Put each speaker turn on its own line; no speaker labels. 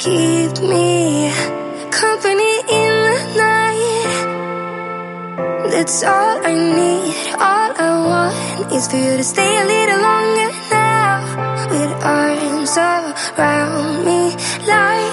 keep me company in the night. That's all I need, all I want is for you to stay a little longer now, with arms around me like